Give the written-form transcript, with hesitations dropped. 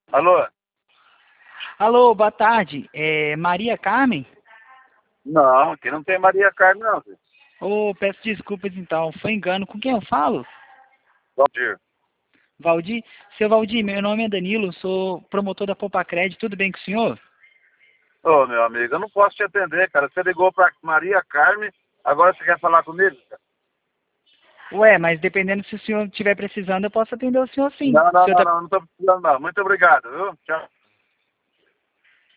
Alô? Alô, boa tarde. É Maria Carmen? Não, aqui não tem Maria Carmen, não, filho. Oh, peço desculpas então, foi engano. Com quem eu falo? Valdir. Valdir? Seu Valdir, meu nome é Danilo, sou promotor da Popacred, tudo bem com o senhor? Ô, meu amigo, eu não posso te atender, cara. Você ligou pra Maria Carmen, agora você quer falar comigo, cara? Ué, mas dependendo se o senhor estiver precisando, eu posso atender o senhor sim. Não, O não, senhor não, tá... não, não tô precisando, não. Muito obrigado, viu? Tchau.